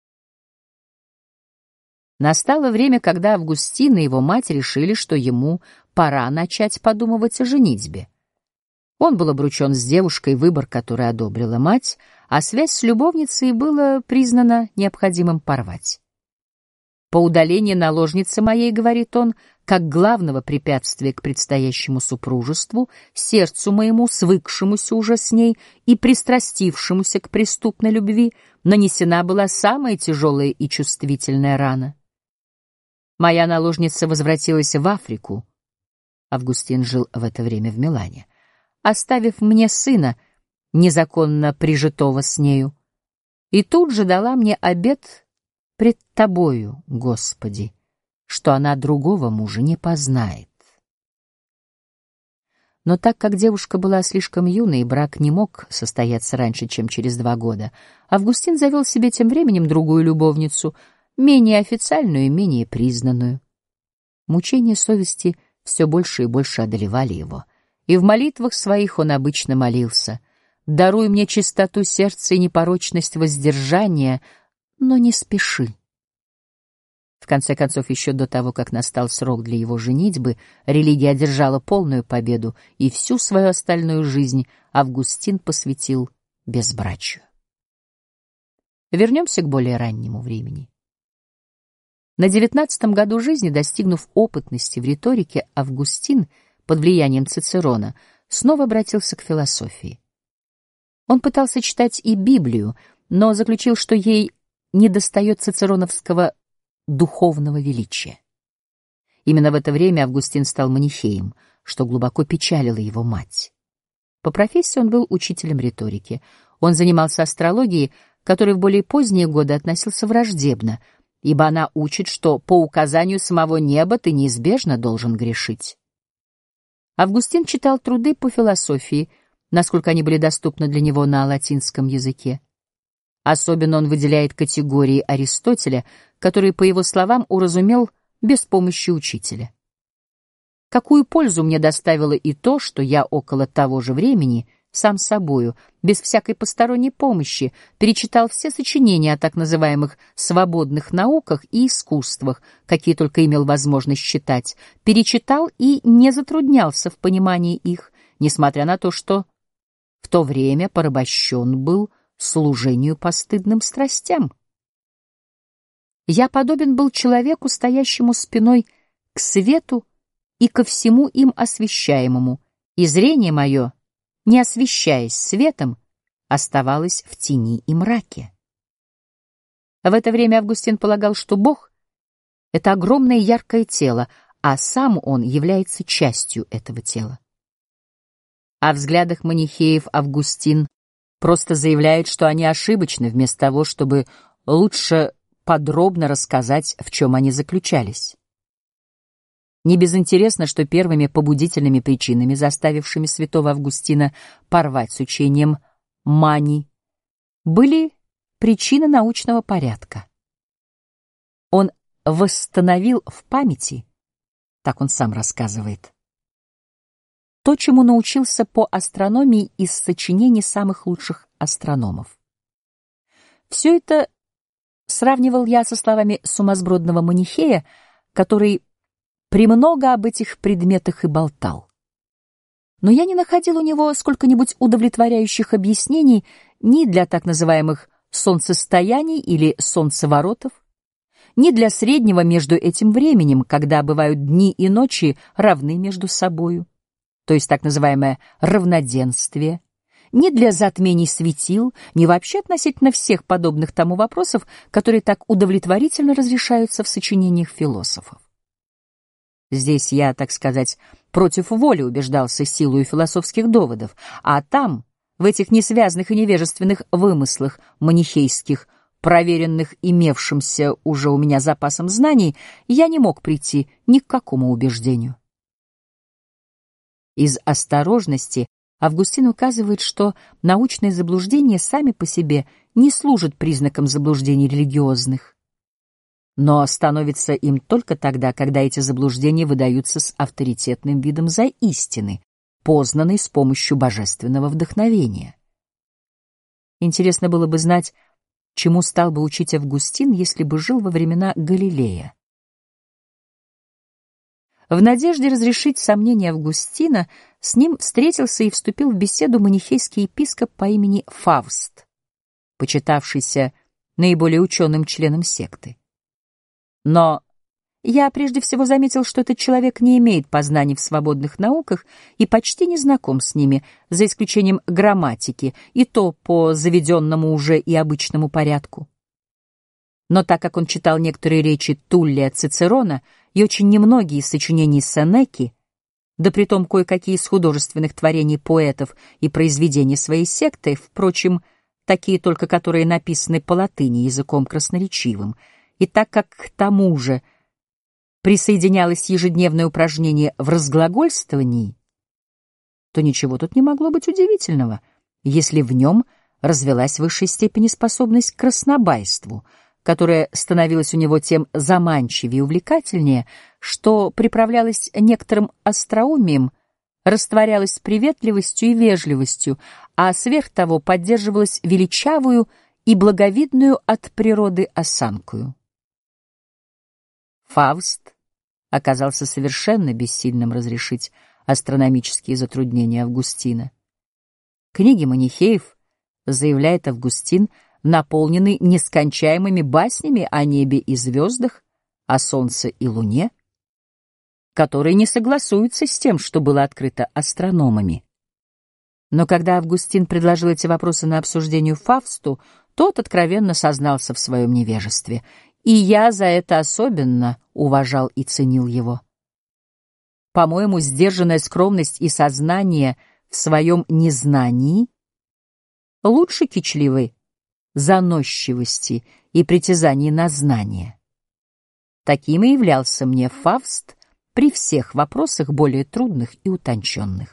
Настало время, когда Августин и его мать решили, что ему пора начать подумывать о женитьбе. Он был обручен с девушкой, выбор которой одобрила мать, а связь с любовницей было признано необходимым порвать. По удалении наложницы моей, говорит он, как главного препятствия к предстоящему супружеству, сердцу моему, свыкшемуся уже с ней и пристрастившемуся к преступной любви, нанесена была самая тяжелая и чувствительная рана. Моя наложница возвратилась в Африку. Августин жил в это время в Милане, оставив мне сына, незаконно прижитого с нею, и тут же дала мне обет пред тобою, Господи, что она другого мужа не познает. Но так как девушка была слишком юной и брак не мог состояться раньше, чем через два года, Августин завел себе тем временем другую любовницу, менее официальную и менее признанную. Мучения совести все больше и больше одолевали его, и в молитвах своих он обычно молился: «Даруй мне чистоту сердца и непорочность воздержания, но не спеши». В конце концов, еще до того, как настал срок для его женитьбы, религия одержала полную победу, и всю свою остальную жизнь Августин посвятил безбрачию. Вернемся к более раннему времени. На девятнадцатом году жизни, достигнув опытности в риторике, Августин под влиянием Цицерона снова обратился к философии. Он пытался читать и Библию, но заключил, что ей недостает цицероновского духовного величия. Именно в это время Августин стал манихеем, что глубоко печалило его мать. По профессии он был учителем риторики. Он занимался астрологией, к которой в более поздние годы относился враждебно, ибо она учит, что по указанию самого неба ты неизбежно должен грешить. Августин читал труды по философии, насколько они были доступны для него на латинском языке. Особенно он выделяет категории Аристотеля, которые, по его словам, уразумел без помощи учителя. Какую пользу мне доставило и то, что я около того же времени сам собою, без всякой посторонней помощи, перечитал все сочинения о так называемых свободных науках и искусствах, какие только имел возможность читать, перечитал и не затруднялся в понимании их, несмотря на то, что в то время порабощен был служению постыдным страстям. Я подобен был человеку, стоящему спиной к свету и ко всему им освещаемому, и зрение мое, не освещаясь светом, оставалось в тени и мраке. В это время Августин полагал, что Бог — это огромное яркое тело, а сам он является частью этого тела. О взглядах манихеев Августин просто заявляет, что они ошибочны, вместо того, чтобы лучше подробно рассказать, в чем они заключались. Не безинтересно, что первыми побудительными причинами, заставившими святого Августина порвать с учением Мани, были причины научного порядка. Он восстановил в памяти, так он сам рассказывает, то, чему научился по астрономии из сочинений самых лучших астрономов. Все это сравнивал я со словами сумасбродного манихея, который премного об этих предметах и болтал. Но я не находил у него сколько-нибудь удовлетворяющих объяснений ни для так называемых солнцестояний или солнцеворотов, ни для среднего между этим временем, когда бывают дни и ночи равны между собою, то есть так называемое равноденствие, ни для затмений светил, ни вообще относительно всех подобных тому вопросов, которые так удовлетворительно разрешаются в сочинениях философов. Здесь я, так сказать, против воли убеждался силою философских доводов, а там, в этих несвязных и невежественных вымыслах манихейских, проверенных имевшимся уже у меня запасом знаний, я не мог прийти ни к какому убеждению. Из осторожности Августин указывает, что научные заблуждения сами по себе не служат признаком заблуждений религиозных, но становятся им только тогда, когда эти заблуждения выдаются с авторитетным видом за истины, познанные с помощью божественного вдохновения. Интересно было бы знать, чему стал бы учить Августин, если бы жил во времена Галилея. В надежде разрешить сомнения Августина с ним встретился и вступил в беседу манихейский епископ по имени Фавст, почитавшийся наиболее ученым членом секты. Но я прежде всего заметил, что этот человек не имеет познаний в свободных науках и почти не знаком с ними, за исключением грамматики, и то по заведенному уже и обычному порядку. Но так как он читал некоторые речи Туллия Цицерона и очень немногие из сочинений Сенеки, да притом кое-какие из художественных творений поэтов и произведений своей секты, впрочем, такие только, которые написаны по латыни языком красноречивым, и так как к тому же присоединялось ежедневное упражнение в разглагольствовании, то ничего тут не могло быть удивительного, если в нем развилась в высшей степени способность к краснобайству, которая становилась у него тем заманчивее и увлекательнее, что приправлялась некоторым остроумием, растворялась приветливостью и вежливостью, а сверх того поддерживалась величавую и благовидную от природы осанкою. Фавст оказался совершенно бессильным разрешить астрономические затруднения Августина. Книги манихеев, заявляет Августин, наполнены нескончаемыми баснями о небе и звездах, о солнце и луне, которые не согласуются с тем, что было открыто астрономами. Но когда Августин предложил эти вопросы на обсуждение Фавсту, тот откровенно сознался в своем невежестве, и я за это особенно уважал и ценил его. По-моему, сдержанная скромность и сознание в своем незнании лучше кичливой заносчивости и притязаний на знание. Таким и являлся мне Фавст при всех вопросах более трудных и утонченных.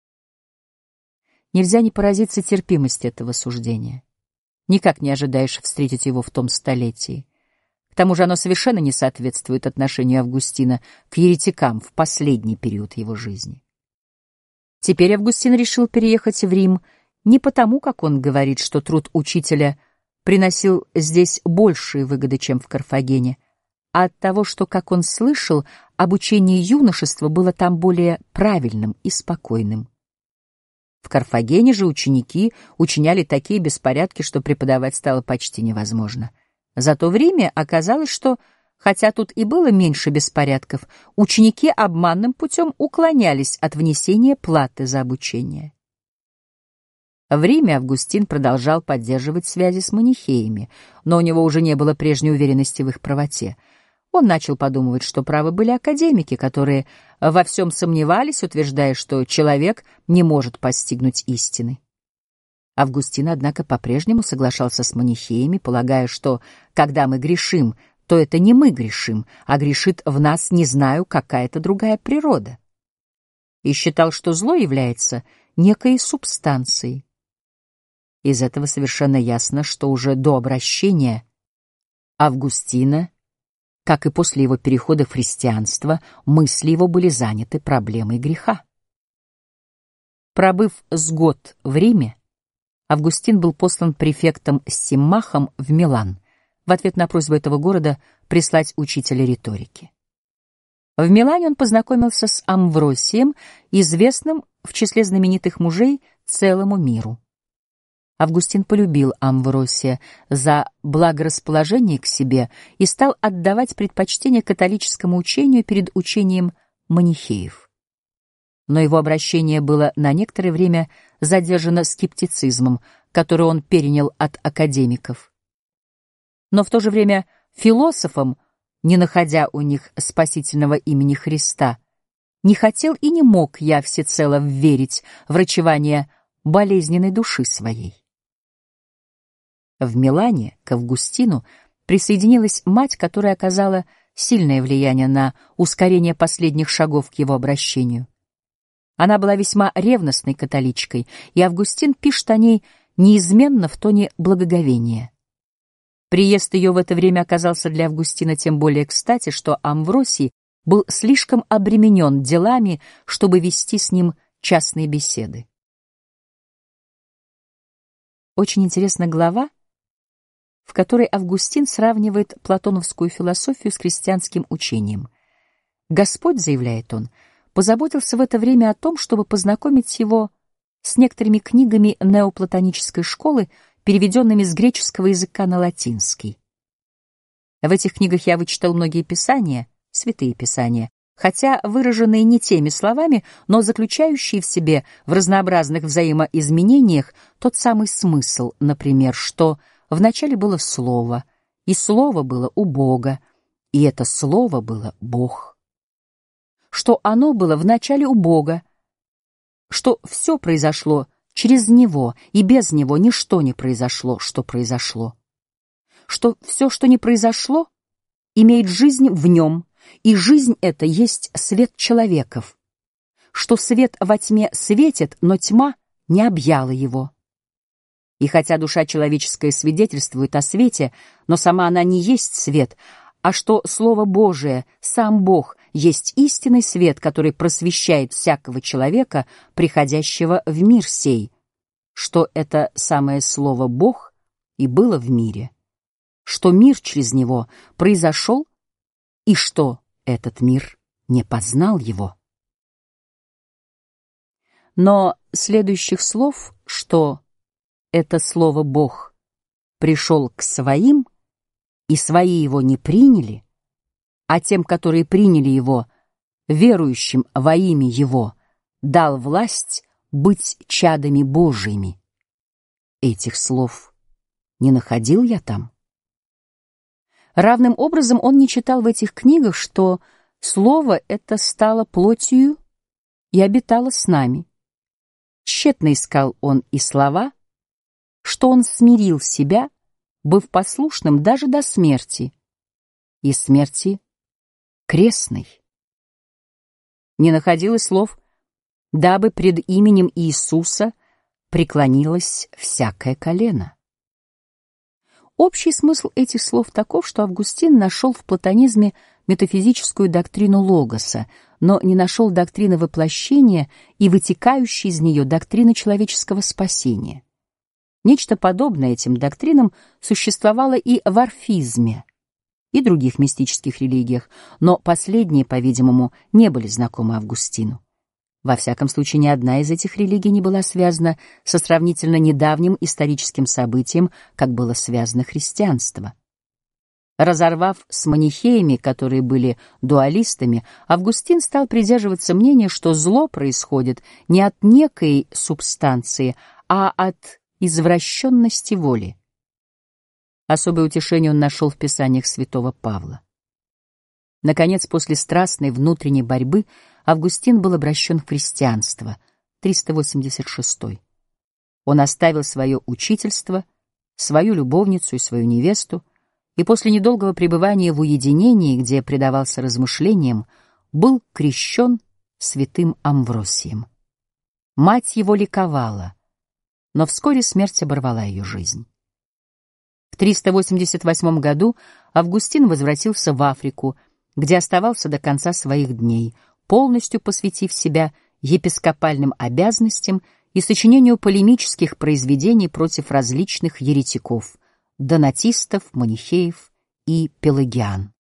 Нельзя не поразиться терпимости этого суждения. Никак не ожидаешь встретить его в том столетии. К тому же оно совершенно не соответствует отношению Августина к еретикам в последний период его жизни. Теперь Августин решил переехать в Рим не потому, как он говорит, что труд учителя приносил здесь большие выгоды, чем в Карфагене, а от того, что, как он слышал, обучение юношества было там более правильным и спокойным. В Карфагене же ученики учиняли такие беспорядки, что преподавать стало почти невозможно. Зато в Риме оказалось, что, хотя тут и было меньше беспорядков, ученики обманным путем уклонялись от внесения платы за обучение. В Риме Августин продолжал поддерживать связи с манихеями, но у него уже не было прежней уверенности в их правоте. Он начал подумывать, что правы были академики, которые во всем сомневались, утверждая, что человек не может постигнуть истины. Августин, однако, по-прежнему соглашался с манихеями, полагая, что, когда мы грешим, то это не мы грешим, а грешит в нас, не знаю, какая-то другая природа. И считал, что зло является некой субстанцией. Из этого совершенно ясно, что уже до обращения Августина, как и после его перехода в христианство, мысли его были заняты проблемой греха. Пробыв с год в Риме, Августин был послан префектом Симмахом в Милан, в ответ на просьбу этого города прислать учителя риторики. В Милане он познакомился с Амвросием, известным в числе знаменитых мужей целому миру. Августин полюбил Амвросия за благорасположение к себе и стал отдавать предпочтение католическому учению перед учением манихеев. Но его обращение было на некоторое время задержано скептицизмом, который он перенял от академиков. Но в то же время философом, не находя у них спасительного имени Христа, не хотел и не мог я всецело верить в врачевание болезненной души своей. В Милане к Августину присоединилась мать, которая оказала сильное влияние на ускорение последних шагов к его обращению. Она была весьма ревностной католичкой, и Августин пишет о ней неизменно в тоне благоговения. Приезд ее в это время оказался для Августина тем более кстати, что Амвросий был слишком обременен делами, чтобы вести с ним частные беседы. Очень интересна глава, в которой Августин сравнивает платоновскую философию с христианским учением. Господь, заявляет он, позаботился в это время о том, чтобы познакомить его с некоторыми книгами неоплатонической школы, переведенными с греческого языка на латинский. В этих книгах я вычитал многие писания, святые писания, хотя выраженные не теми словами, но заключающие в себе в разнообразных взаимоизменениях тот самый смысл, например, что вначале было Слово, и Слово было у Бога, и это Слово было Бог. Что оно было вначале у Бога, что все произошло через Него, и без Него ничто не произошло, что произошло. Что все, что не произошло, имеет жизнь в Нем, и жизнь эта есть свет человеков. Что свет во тьме светит, но тьма не объяла его. И хотя душа человеческая свидетельствует о свете, но сама она не есть свет, а что Слово Божие, сам Бог, есть истинный свет, который просвещает всякого человека, приходящего в мир сей, что это самое Слово Бог и было в мире, что мир через него произошел, и что этот мир не познал его. Но следующих слов, что это Слово Бог пришел к своим, и свои его не приняли, а тем, которые приняли его, верующим во имя его, дал власть быть чадами Божиими. Этих слов не находил я там. Равным образом он не читал в этих книгах, что слово это стало плотью и обитало с нами. Тщетно искал он и слова, что он смирил себя, быв послушным даже до смерти, и смерти крестной. Не находилось слов, дабы пред именем Иисуса преклонилось всякое колено. Общий смысл этих слов таков, что Августин нашел в платонизме метафизическую доктрину логоса, но не нашел доктрины воплощения и вытекающей из нее доктрины человеческого спасения. Нечто подобное этим доктринам существовало и в орфизме, и других мистических религиях, но последние, по-видимому, не были знакомы Августину. Во всяком случае, ни одна из этих религий не была связана со сравнительно недавним историческим событием, как было связано христианство. Разорвав с манихеями, которые были дуалистами, Августин стал придерживаться мнения, что зло происходит не от некой субстанции, а от извращенности воли. Особое утешение он нашел в писаниях святого Павла. Наконец, после страстной внутренней борьбы Августин был обращен в христианство, триста восемьдесят шестой. Он оставил свое учительство, свою любовницу и свою невесту, и после недолгого пребывания в уединении, где предавался размышлениям, был крещен святым Амвросием. Мать его ликовала, но вскоре смерть оборвала ее жизнь. В триста восемьдесят восьмом году Августин возвратился в Африку, где оставался до конца своих дней, полностью посвятив себя епископальным обязанностям и сочинению полемических произведений против различных еретиков, донатистов, манихеев и пелагиан.